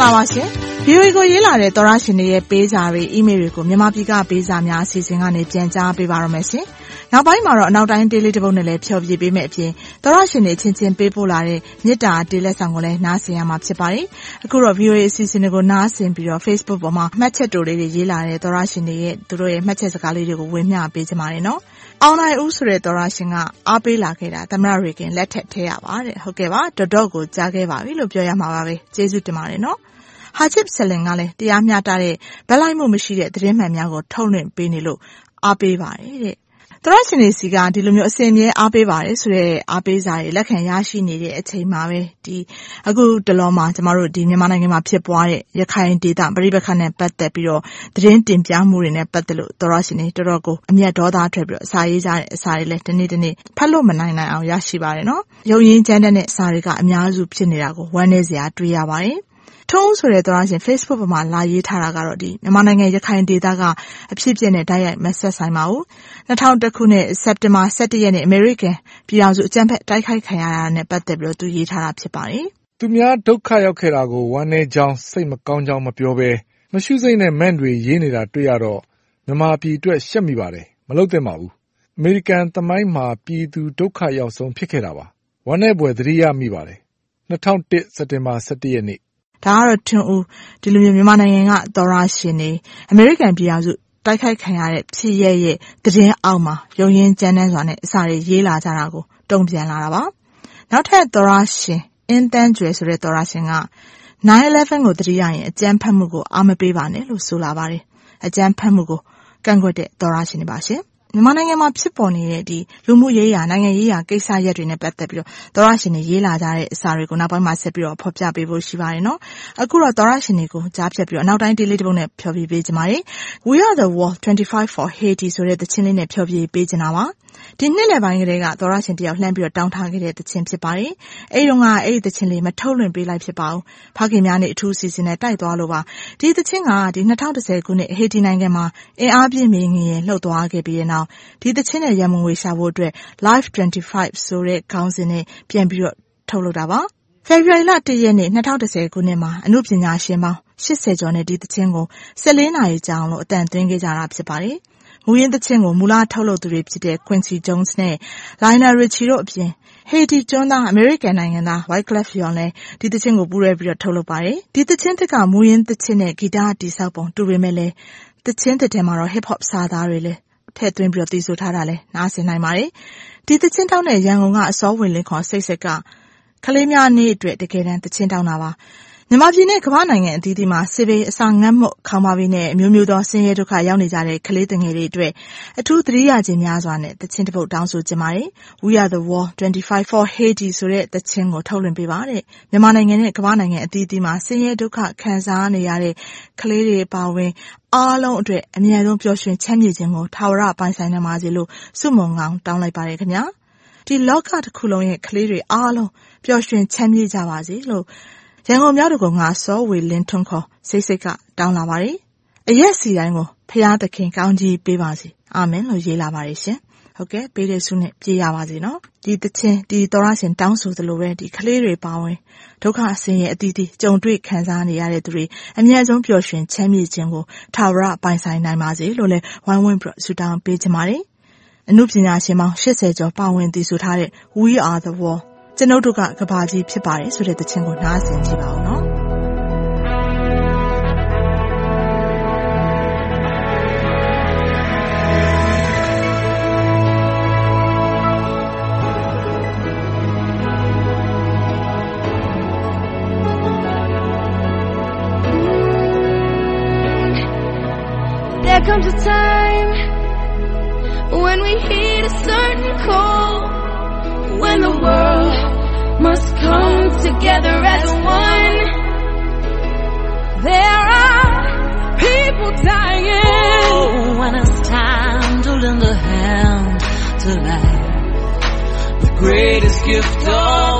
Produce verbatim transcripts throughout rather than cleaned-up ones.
္ဂလာပါရှင်။ ဗီအိုအေ ကိုရေးလာတဲ့သောရရှင်တွေရဲ့ပေးစာတွေ email တွေကိုမြန်မာပြည်ကပေးစာများအစီအစဉ်ကနေပြန်ကြားပေးပါရမယ်ရှင်။နောက်ပိုင်းမှာတော့အနောက်တိုင်းဒေးလေးတစ်ပုဒ်နဲ့လည်းဖျော်ဖြေပေးမယ့်အပြင်သောရရှင်တွေချင်းချင်းပေးပို့လာတဲ့မေတ္တာတေးလက်ဆောင်ကိုလည်းနားဆင်ရမှာဖြစ်ပါတယ်။အခုတော့ ဗီအိုအေ အစီအစဉ်တွေကိုနားဆင်ပြီးတော့ Facebook ပေါ်မှာမှတ်ချက်တိုလေးတွေရေးလာတဲ့သောရရှင်တွေရဲ့သူတို့ရဲ့မှတ်ချက်စကားလေးတွေကိုဝေမျှပေးကြပါမယ်နော်။အောင်နိုင်ဦးဆိုတဲ့သောရရှင်ကအားပေးလာခဲ့တာသမရရေကင်လက်ထက်ထဲရပါတဲ့။ဟုတ်ကဲ့ပါတော်တော်ကိုကြားခဲ့ပါပြီလို့ပြောရမှာပါပဲ။ကျေးဇူးတင်ပါတယ်နော်။ဟာချစ်ဆလင်ကလည်းတရားမျှတတဲ့ဗလိုက်မှုမရှိတဲ့သတင်းမှန်များကိုထုတ်လွှင့်ပေးနေလို့အားပေးပါတယ်တဲ့။သောရရှင်တွေစီကဒီလိုမျိုးအစဉ်အမြဲအားပေးပါတယ်ဆိုတဲ့အားပေးစာတွေလက်ခံရရှိနေတဲ့အချိန်မှာပဲဒီအခုတလောမှာကျမတို့ဒီမြန်မာနိုင်ငံမှာဖြစ်ပွားတဲ့ရခိုင်ဒေသပဋိပက္ခနဲ့ပတ်သက်ပြီးတော့သတင်းတင်ပြမှုတွေနဲ့ပတ်သက်လို့သောရရှင်တွေတော်တော်ကိုအမျက်ဒေါသထွက်ပြီးတော့အစာရေးကြတဲ့အစာတွေလည်းတနေ့တနေ့ဖတ်လို့မနိုင်နိုင်အောင်ရရှိပါတယ်နော်။ရုံရင်းချမ်းတဲ့အစာတွေကအများစုဖြစ်နေတာကိုဝမ်းနည်းစရာတွေ့ရပါတယ်။ထုံးဆိုတဲ့သောရရှင် Facebook ပေါ်မှာလာရေးထားတာကတော့ဒီမြန်မာနိုင်ငံရခိုင်ဒေသကအဖြစ်အပျက်နဲ့တိုက်ရိုက်မဆက်ဆိုင်ပါဘူး။၂၀၀၁ခုနှစ်စက်တင်ဘာ၁၁ရက်နေ့အမေရိကန်ပြည်ထောင်စုအကြမ်းဖက်တိုက်ခိုက်ခံရတာနဲ့ပတ်သက်ပြီးတော့သူရေးထားတာဖြစ်ပါတယ်။သူများဒုက္ခရောက်ခဲ့တာကိုဝမ်းနည်းကြောင်းစိတ်မကောင်းကြောင်းမပြောဘဲမရှုစိတ်နဲ့မန့်တွေရေးနေတာတွေ့ရတော့မြန်မာပြည်အတွက်ရှက်မိပါတယ်။မလုပ်သင့်ပါဘူး။အမေရိကန်သမိုင်းမှာပြည်သူဒုက္ခရောက်ဆုံးဖြစ်ခဲ့တာပါ။ဝမ်းနည်းဖွယ်သတိရမိပါတယ်။၂၀၀၁စက်တင်ဘာ၁၁ရက်နေ့ဒါကတော့ထွန်းဦးဒီလိုမျိုးမြန်မာနိုင်ငံကသောရရှင်တွေအမေရိကန်ပြည်ထောင်စုတိုက်ခိုက်ခံရတဲ့ဖြစ်ရရဲ့သတင်းအောက်မှာရုံရင်းကြမ်းတမ်းစွာနဲ့အစာတွေရေးလာကြတာကိုတုံ့ပြန်လာတာပါနောက်ထပ်သောရရှင်အင်းတန်းကျွယ်ဆိုတဲ့သောရရှင်က nine elevenကိုသတိရရင်အကြမ်းဖက်မှုကိုအားမပေးပါနဲ့လို့ဆိုလာပါတယ်အကြမ်းဖက်မှုကိုကန့်ကွက်တဲ့သောရရှင်တွေပါရှင်မြန်မာနိုင်ငံမှာဖြစ်ပေါ်နေတဲ့ဒီလူမှုရေးရာနိုင်ငံရေးရာကိစ္စရပ်တွေနဲ့ပတ်သက်ပြီးတော့သောရရှင်တွေရေးလာကြတဲ့အစာတွေကိုနောက်ပိုင်းမှာဆက်ပြီးတော့ဖော်ပြပေးဖို့ရှိပါတယ်နော်အခုတော့သောရရှင်တွေကိုကြားဖြတ်ပြီးတော့နောက်တိုင်းဒေးလေးတစ်ပုဒ်နဲ့ဖျော်ဖြေပေးကြပါမယ် We are the world twenty-five for Haiti ဆိုတဲ့သချင်းလေးနဲ့ဖျော်ဖြေပေးကြတာပါဒီနှစ်လယ်ပိုင်းကလေးကသောရရှင်တယောက်လှမ်းပြီးတော့တောင်းထားခဲ့တဲ့သချင်းဖြစ်ပါတယ်အဲ့ဒီတော့ကအဲ့ဒီသချင်းလေးမထုတ်လွှင့်ပေးလိုက်ဖြစ်ပါဘူးဖခင်များနဲ့အထူးစီစဉ်နဲ့တိုက်သွားလို့ပါဒီသချင်းကဒီ၂၀၁၀ခုနှစ်ဟေတီနိုင်ငံမှာအင်အားပြည့်မင်းငင်လှုပ်သွားခဲ့ပြီးတဲ့နောက်ဒီသချင်းနဲ့ရန်မုံဝေရှာဖို့အတွက် Live twenty-five ဆိုတဲ့ခေါင်းစဉ်နဲ့ပြန်ပြီးတော့ထုတ်လုပ်တာပါဖေဖော်ဝါရီလ၁ရက်နေ့၂၀၁၀ခုနှစ်မှာအမှုပညာရှင်ပေါင်း၈၀ကျော်နဲ့ဒီသချင်းကို၁၄နာရီကြာအောင်လို့အတန်သွင်းခဲ့ကြတာဖြစ်ပါတယ်မူရင်းသချင်းကိုမူလထုတ်လုပ်သူတွေဖြစ်တဲ့ Quincy Jones နဲ့ Lionel Richie တို့အပြင် Haiti ကျွန်းသားအမေရိကန်နိုင်ငံသား Wyclef Jean လည်းဒီသချင်းကိုပူးရဲပြီးတော့ထုတ်လုပ်ပါတယ်ဒီသချင်းတစ်ကမူရင်းသချင်းနဲ့ဂီတတိဆောက်ပုံတူပေမဲ့လည်းသချင်းတစ်ထဲမှာတော့ Hip Hop စာသားတွေလည်းထည့်သွင်းပြီးတော့တည်ဆိုထားတာလဲနားဆင်နိုင်ပါတယ်ဒီသချင်းတောင်းတဲ့ရန်ကုန်ကအစောဝင်လင်းခေါ်စိတ်ဆက်ကကလေးများနေ့အတွက်တကယ်တမ်းသချင်းတောင်းတာပါမြန်မာပြည်နဲ့ကမ္ဘာနိုင်ငံအသီးသီးမှာစစ်ဘေးအစာငတ်မှုခေါင်းပါပြီးနဲ့အမျိုးမျိုးသောဆင်းရဲဒုက္ခရောက်နေကြတဲ့ကလေးငယ်တွေအတွက်အထူးသတိရခြင်းများစွာနဲ့သချင်းတစ်ပုဒ်တောင်းဆိုကြပါတယ် We are the world twenty-five for Haiti ဆိုတဲ့သချင်းကိုထုတ်လွှင့်ပေးပါတဲ့မြန်မာနိုင်ငံနဲ့ကမ္ဘာနိုင်ငံအသီးသီးမှာဆင်းရဲဒုက္ခခံစားနေရတဲ့ကလေးတွေပါဝင်အားလုံးအတွက်အမြဲတမ်းပျော်ရွှင်ချမ်းမြေ့ခြင်းကိုထာဝရပိုင်ဆိုင်နိုင်ပါစေလို့ဆုမွန်ကောင်းတောင်းလိုက်ပါတယ်ခင်ဗျာဒီလောကတစ်ခုလုံးရဲ့ကလေးတွေအားလုံးပျော်ရွှင်ချမ်းမြေ့ကြပါစေလို့ရန်ကုန်မြို့တော်ကငါစောဝေလင်းထွန်းခေါ်စိတ်စိတ်ကတောင်းလာပါတယ်အရက်စီတိုင်းကိုဖျားသခင်ကောင်းကြီးပေးပါစေအာမင်လို့ရေးလာပါတယ်ရှင်ဟုတ်ကဲ့ပေးတဲ့ဆုနဲ့ပြေးရပါစေနော်ဒီသချင်းဒီသောရရှင်တောင်းဆိုသလိုပဲဒီကလေးတွေပါဝင်ဒုက္ခဆင်းရဲအသီးသီးကြုံတွေ့ခံစားနေရတဲ့သူတွေအမြဲဆုံးပျော်ရွှင်ချမ်းမြေ့ခြင်းကိုထာဝရပိုင်ဆိုင်နိုင်ပါစေလို့လည်းဝိုင်းဝန်းပြီးဆုတောင်းပေးကြပါတယ်အမှုပညာရှင်ပေါင်း၈၀ကျော်ပါဝင်တည်ဆိုထားတဲ့ We are the world ကျွန်ုပ်တို့ကကဘာကြီးဖြစ်ပါတယ်ဆိုတဲ့သချင်းကိုနားဆင်ကြည့်ပါဦးနော် There comes a time when we heed a certain call, when the world must come together as one. There are people dying. Oh, when it's time to lend a hand to life, the greatest gift of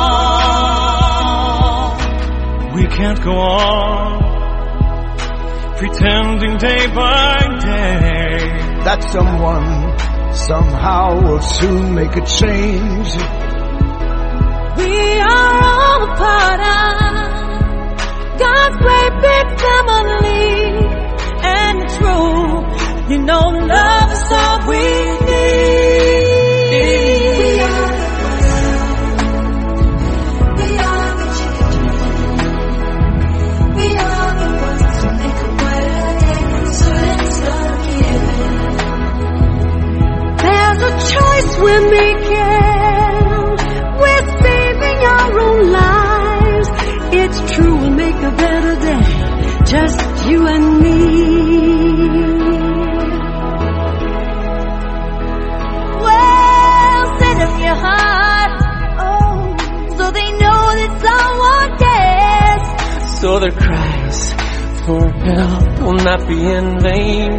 all. We can't go on pretending day by day that someone somehow will soon make a change. We are all a part of God's great big family and true. You know love is all we need. We are the world. We are the children. We are the ones who make a better day. So let's start giving. There's a choice we're making. We're saving our own lives. It's true, we'll make a better day. Just you and me. Well, send them your heart. Oh, so they know that someone cares. So their cries for help will not be in vain.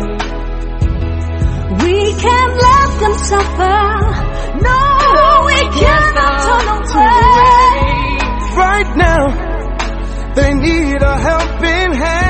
We can't let them suffer. No, we cannot turn away. Right now, they need a helping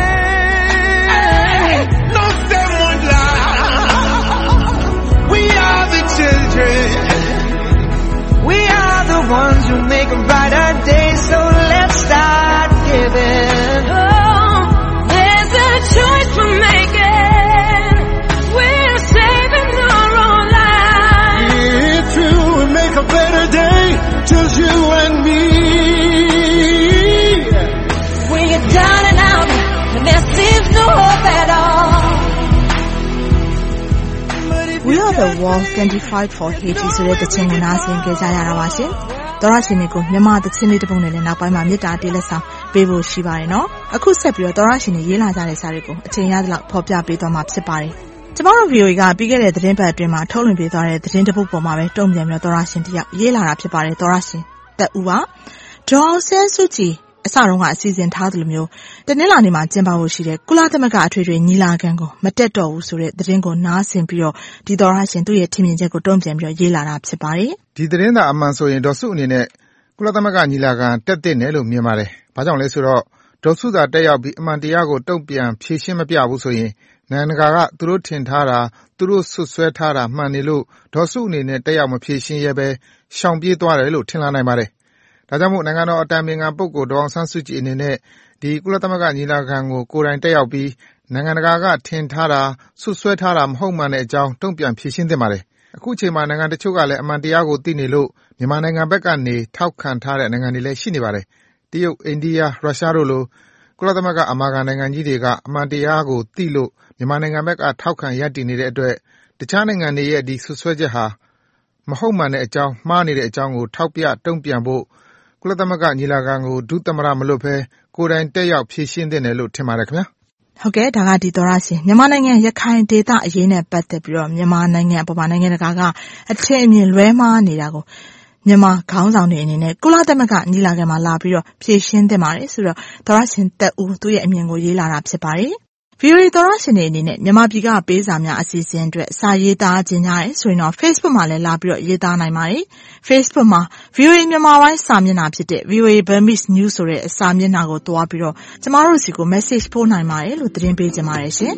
hand. No someone lie. We are the children. We are the ones who make a brighter day. So let's start giving. Oh, there's a choice we're making. We're saving our own lives. It's true, we make a better day. Just you and me. When you're down and out, and there seems no hope at all. We are the world twenty fight for Haiti ဆိုတဲ့တခြင်းကိုနားဆင်ကြကြရတာပါရှင်။သောရရှင်တွေကိုမြန်မာတခြင်းလေးတစ်ပုဒ်နဲ့လည်းနောက်ပိုင်းမှာမေတ္တာတေးလက်ဆောင်ပေးဖို့ရှိပါတယ်နော်။အခုဆက်ပြီးတော့သောရရှင်တွေရေးလာကြတဲ့စာတွေကိုအချိန်ရသလောက်ဖော်ပြပေးသွားမှာဖြစ်ပါတယ်။ကျမတို့ V O A ကပြီးခဲ့တဲ့သတင်းပတ်အတွင်းမှာထုတ်လွှင့်ပေးသွားတဲ့သတင်းတစ်ပုဒ်ပေါ်မှာပဲတုံ့ပြန်ပြီးသောရရှင်တယောက်ရေးလာတာဖြစ်ပါတယ်သောရရှင်တက်ဦးပါ။ဒေါ်ဆဲစုကြည်အစတုန်းကအစီအစဉ်ထားသလိုမျိုးတနင်္လာနေ့မှာကျင်းပဖို့ရှိတဲ့ကုလသမဂ္ဂအထွေထွေညီလာခံကိုမတက်တော့ဘူးဆိုတဲ့သတင်းကိုနားဆင်ပြီးတော့ဒီသောရရှင်သူ့ရဲ့ထင်မြင်ချက်ကိုတုံ့ပြန်ပြီးတော့ရေးလာတာဖြစ်ပါတယ်။ဒီသတင်းသာအမှန်ဆိုရင်ဒေါ်စုအနေနဲ့ကုလသမဂ္ဂညီလာခံတက်တဲ့နယ်လို့မြင်ပါတယ်။ဘာကြောင့်လဲဆိုတော့ဒေါ်စုသာတက်ရောက်ပြီးအမှန်တရားကိုတုံ့ပြန်ဖြေရှင်းမပြဘူးဆိုရင်နိုင်ငံတကာကသူတို့ထင်ထားတာသူတို့ဆွဆွဲထားတာမှန်နေလို့ဒေါ်စုအနေနဲ့တက်ရောက်မဖြေရှင်းရဲပဲရှောင်ပြေးသွားတယ်လို့ထင်လာနိုင်ပါတယ်။ဒါကြောင့်မို့နိုင်ငံတော်အတိုင်ပင်ခံပုဂ္ဂိုလ်ဒေါ်အောင်ဆန်းစုကြည်အနေနဲ့ဒီကုလသမဂ္ဂညီလာခံကိုကိုယ်တိုင်တက်ရောက်ပြီးနိုင်ငံတကာကထင်ထားတာဆွဆွဲထားတာမဟုတ်မှန်တဲ့အကြောင်းတုံ့ပြန်ဖြေရှင်းသင့်ပါတယ်။အခုချိန်မှာနိုင်ငံတချို့ကလည်းအမှန်တရားကိုသိနေလို့မြန်မာနိုင်ငံဘက်ကနေထောက်ခံထားတဲ့နိုင်ငံတွေလည်းရှိနေပါတယ်။တရုတ်၊အိန္ဒိယ၊ရုရှားတို့လိုကုလသမဂ္ဂအမာခံနိုင်ငံကြီးတွေကအမှန်တရားကိုသိလို့မြန်မာနိုင်ငံဘက်ကထောက်ခံရပ်တည်နေတဲ့အတွက်တခြားနိုင်ငံတွေရဲ့ဒီဆွဆွဲချက်ဟာမဟုတ်မှန်တဲ့အကြောင်းမှားနေတဲ့အကြောင်းကိုထောက်ပြတုံ့ပြန်ဖို့ကုလသမဂ္ဂညီလာခံကိုဒုသမ္မတမလွတ်ဘဲကိုယ်တိုင်တက်ရောက်ဖြေရှင်းသင့်တယ်လို့ထင်ပါတယ်ခင်ဗျာ။ဟုတ်ကဲ့ဒါကဒီသောရရှင်မြန်မာနိုင်ငံရခိုင်ဒေသအရေးနဲ့ပတ်သက်ပြီးတော့မြန်မာနိုင်ငံအပေါ်မှာနိုင်ငံတကာကအထင်အမြင်လွဲမှားနေတာကိုမြန်မာခေါင်းဆောင်တွေအနေနဲ့ကုလသမဂ္ဂညီလာခံမှာလာပြီးတော့ဖြေရှင်းသင့်ပါတယ်ဆိုတော့သောရရှင်တက်ဦးသူ့ရဲ့အမြင်ကိုရေးလာတာဖြစ်ပါတယ်။ V O A သောရရှင်တွေအနေနဲ့မြန်မာပြည်ကပေးစာများအစီအစဉ်အတွက်စာရေးသားခြင်းကြရဲဆိုရင်တော့ Facebook မှာလည်းလာပြီးတော့ရေးသားနိုင်ပါတယ်။ Facebook မှာ V O A မြန်မာပိုင်းစာမျက်နှာဖြစ်တဲ့ V O A Burmese News ဆိုတဲ့စာမျက်နှာကိုတွားပြီးတော့ကျမတို့စီကို message ပို့နိုင်ပါတယ်လို့သတင်းပေးကြပါတယ်ရှင်။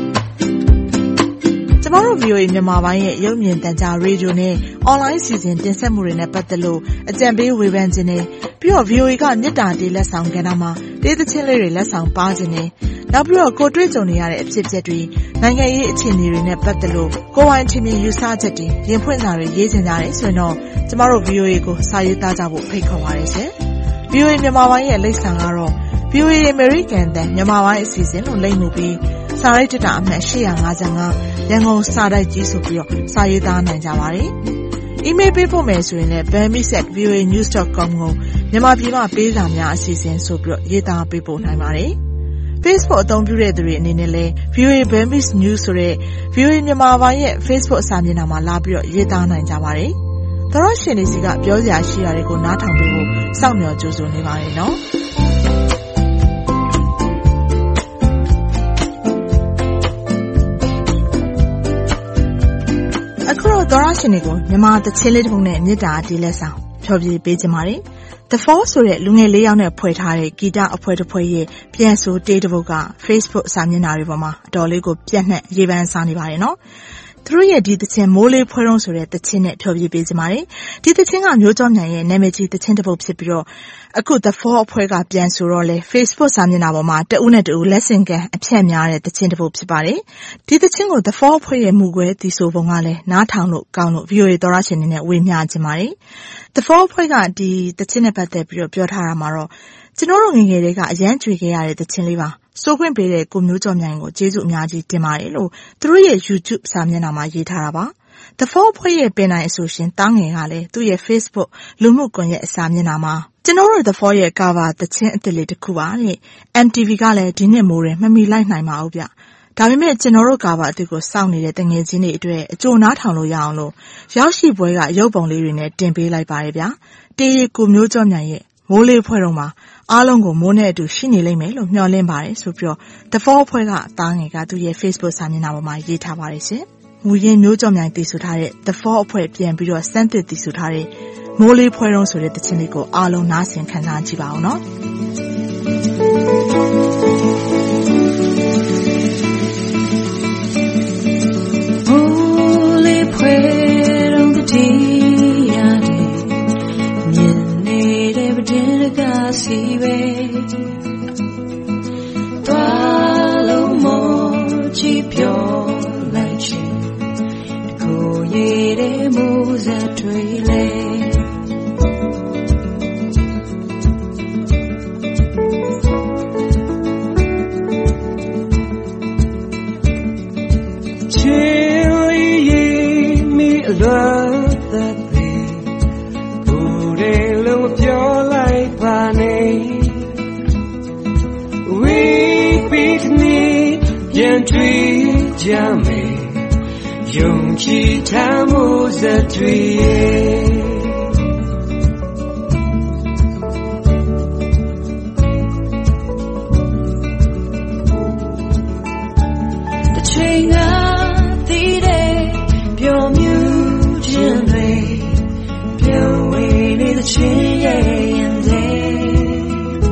ကျမတို့ V O A မြန်မာပိုင်းရဲ့ရုပ်မြင်သံကြားရေဒီယိုနဲ့ online စီစဉ်တင်ဆက်မှုတွေနဲ့ပတ်သက်လို့အကြံပေးဝေဖန်ခြင်းနဲ့ပြီးတော့ V O A ကမြစ်တာတေးလက်ဆောင်ကဏ္ဍမှာတေးသချင်းလေးတွေလက်ဆောင်ပါခြင်းနဲ့နောက်ပြီးတော့ကိုတွေ့ကြုံနေရတဲ့အဖြစ်အပျက်တွေနိုင်ငံရေးအခြေအနေတွေနဲ့ပတ်သက်လို့ကိုယ်ပိုင်ထင်မြင်ယူဆချက်တွေရင်ဖွင့်စာတွေရေးချင်ကြတယ်ဆိုရင်တော့ကျမတို့ V O A ကိုစာရေးသားကြဖို့ဖိတ်ခေါ်ပါတယ်ရှင်။ V O A မြန်မာပိုင်းရဲ့လိပ်စာကတော့ V O A American တန်မြန်မာပိုင်းအစီအစဉ်လို့လိပ်မှုပြီးစာရိုက်တတာအမှတ်၈၅၅ရန်ကုန်စာတိုက်ကြီးဆိုပြီးတော့စာရေးသားနိုင်ကြပါတယ်။ email ပေးဖို့မယ်ဆိုရင်လည်း burmese at v o a news dot com ကိုမြန်မာပြည်မှာပေးစာများအစီအစဉ်ဆိုပြီးတော့ရေးသားပေးပို့နိုင်ပါတယ်။ Facebook အသုံးပြုတဲ့သူတွေအနေနဲ့လည်း V O A Burmese News ဆိုတဲ့ V O A မြန်မာပိုင်းရဲ့ Facebook အစာမျက်နှာမှာလာပြီးတော့ရေးသားနိုင်ကြပါတယ်။သောရရှင်တွေစီကပြောစရာရှိတာတွေကိုနားထောင်ပေးဖို့စောင့်မျှော်ကြိုးစားနေပါတယ်နော်။အခုတော့သောရရှင်တွေကိုမြန်မာတချင်းလေးတစ်ပုဒ်နဲ့မြစ်တာဒီလက်ဆောင်ဖြောပြပေးကြပါမယ်။ The Four ဆိုတဲ့လူငယ်လေးယောက်နဲ့ဖွဲ့ထားတဲ့ဂီတအဖွဲ့တစ်ဖွဲ့ရဲ့ပြန်ဆိုတေးတစ်ပုဒ်က Facebook စာမျက်နှာတွေပေါ်မှာအတော်လေးကိုပြန့်နှံ့ရေးပန်းစားနေပါတယ်နော်။သူတို့ရဲ့ဒီသချင်းမိုးလေးဖွဲတုံးဆိုတဲ့သချင်းနဲ့ဖျော်ဖြေပေးကြပါတယ်ဒီသချင်းကမျိုးကျော်မြိုင်ရဲ့နာမည်ကြီးသချင်းတစ်ပုဒ်ဖြစ်ပြီးတော့အခု The Four အဖွဲ့ကပြန်ဆိုတော့လေ Facebook စာမျက်နှာပေါ်မှာတဦးနဲ့တဦးလက်ဆင့်ကမ်းအဖြတ်များတဲ့သချင်းတစ်ပုဒ်ဖြစ်ပါတယ်ဒီသချင်းကို The Four အဖွဲ့ရဲ့မူကွဲတည်ဆိုပုံကလည်းနားထောင်လို့ကောင်းလို့ V O A သောရရှင်တွေနဲ့ဝေမျှခြင်းပါတယ် The Four အဖွဲ့ကဒီသချင်းနဲ့ပတ်သက်ပြီးတော့ပြောထားတာမှာတော့ကျွန်တော်တို့ငယ်ငယ်လေးကအရန်ကြွေခဲ့ရတဲ့သချင်းလေးပါစိုးခွင့်ပေးတဲ့ကိုမျိုးကျော်မြိုင်ကိုကျေးဇူးအများကြီးတင်ပါတယ်လို့သူတို့ရဲ့ YouTube စာမျက်နှာမှာရေးထားတာပါ The Four ဖွဲ့ရဲ့ပင်နိုင်အဆိုရှင်တားငယ်ကလည်းသူ့ရဲ့ Facebook လူမှုကွန်ရက်အစာမျက်နှာမှာကျွန်တော်တို့ The Four ရဲ့ cover သချင်းအသစ်လေးတစ်ခုပါတဲ့ M T V ကလည်းဒီနှစ်မိုးတယ်မမီလိုက်နိုင်ပါဘူးဗျဒါပေမဲ့ကျွန်တော်တို့ cover အသစ်ကိုစောင့်နေတဲ့တငယ်ချင်းတွေအတွက်အကျိုးနားထောင်လို့ရအောင်လို့ရောက်ရှိပွဲကရုပ်ပုံလေးတွေနဲ့တင်ပေးလိုက်ပါတယ်ဗျတေးရီကိုမျိုးကျော်မြိုင်ရဲ့မိုးလေးဖွဲ့တော့မှာအားလုံးကိုမိုးနဲ့အတူရှိနေလိမ့်မယ်လို့မျှော်လင့်ပါတယ်ဆိုပြီးတော့ The Four ဖွဲ့ကတားငယ်ကသူ့ရဲ့ Facebook စာမျက်နှာပေါ်မှာရေးထားပါတယ်ရှင်မူရင်းမျိုးကျော်မြိုင်တည်ဆိုထားတဲ့ The Four အဖွဲ့ပြန်ပြီးတော့စမ်းသစ်တည်ဆိုထားတဲ့မိုးလေးဖွဲတုံးဆိုတဲ့သချင်းလေးကိုအားလုံးနားဆင်ခံစားကြည့်ပါအောင်နော်မိုးလေးဖွဲတုံးတည်ရတယ်မြင်နေတဲ့ပတင်ကစီပဲသွားလို့မောချီပြောလိုက်ချင်ကိုရည်တဲ့မိုးစက်တွေလေLove that be Bude lo pyo like bane We beat me Yan tui jame Yung chi tamu za tui The train of the day Pure music the chain and they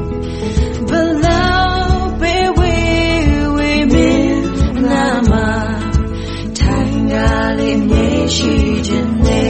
below be we we min nama tangali me shi jinde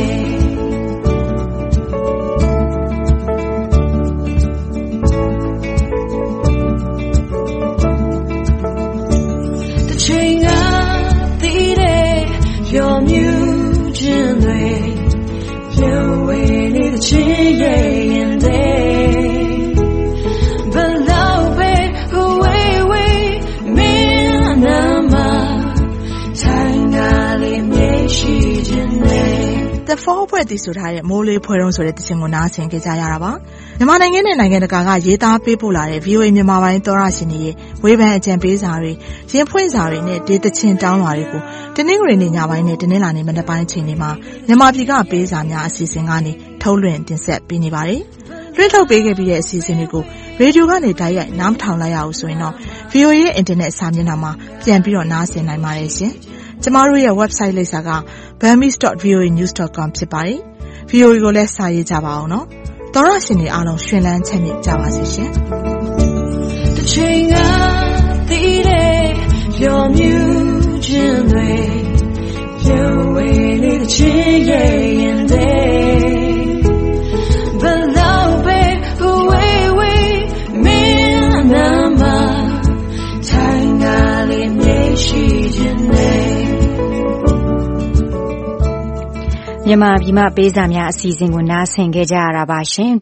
the chain of the day your mutin way your way the chain and they below be away away me nama tangali me shi jinde The Four ဖွဲ့တည်ဆိုထားတဲ့မိုးလေးဖွဲတုံးဆိုတဲ့သချင်းကိုနားဆင်ကြကြရတာပါမြန်မာနိုင်ငံနဲ့နိုင်ငံတကာကရေးသားပေးပို့လာတဲ့ V O A မြန်မာပိုင်းသောရရှင်တွေရဲ့ဝေဖန်အကြံပေးစာတွေရင်ဖွင့်စာတွေနဲ့ဒေသချင်းတောင်းလာတွေကိုတနင်္ဂနွေနေ့ညပိုင်းနဲ့တနင်္လာနေ့မနက်ပိုင်းအချိန်တွေမှာမြန်မာပြည်ကပေးစာများအစီအစဉ်ကနေထုတ်လွှင့်တင်ဆက်ပေးနေပါတယ်။လွှင့်ထုတ်ပေးခဲ့ပြီးတဲ့အစီအစဉ်တွေကိုရေဒီယိုကနေတိုက်ရိုက်နားမထောင်လိုက်ရအောင်ဆိုရင်တော့ V O A ရဲ့ internet စာမျက်နှာမှာပြန်ပြီးတော့နားဆင်နိုင်ပါတယ်ရှင်။ကျမတို့ရဲ့ website လိပ်စာက burmese dot v o a news dot com ဖြစ်ပါတယ်။ V O A ကိုလည်းစာရေးကြပါအောင်နော်။သောရရှင်တွေအားလုံးရှင်လန်းချမ်းမြေ့ကြပါစေရှင်။ The chain of the day your mutin way your way the chain and they below be away away me nama tangali me shi jinde မြန်မာပြည်မှာပေးစာများအစီအစဉ်ကိုနားဆင်ကြကြရတာပါရှင်